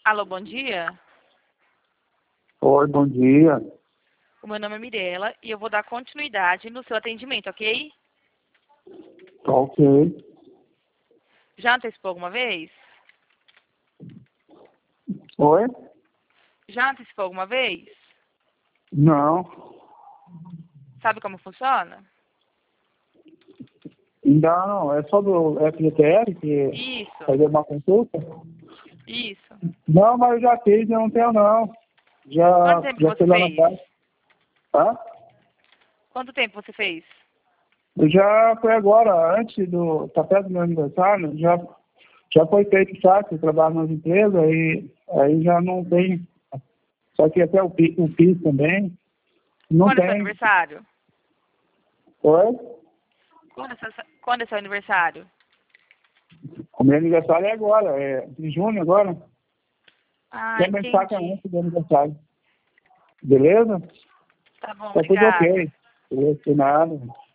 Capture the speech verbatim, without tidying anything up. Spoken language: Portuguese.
Alô, bom dia. Oi, bom dia. O meu nome é Mirela e eu vou dar continuidade no seu atendimento, ok? Tá ok. Já antecipou alguma vez? Oi? Já antecipou alguma vez? Não, Sabe como funciona? ainda não. É só do F G T R que Isso, fazer uma consulta? isso. Não, mas eu já fiz, eu não tenho não. Já, Quanto tempo já você fui lá na fez? praia. Tá? Quanto tempo você fez? Eu já foi agora, antes do. Tá perto do meu aniversário, já, já foi feito sabe? Eu trabalho nas empresas e aí já não tem. Só que até o P I S, o P I S também. Não Quando é seu tem. aniversário? Oi? Quando é seu, quando é seu aniversário? O meu aniversário é agora, é em junho agora. Ah, Quer pensar que é entendi. antes do aniversário. Beleza? Tá bom, Tá tudo obrigada. ok. Beleza, sem nada.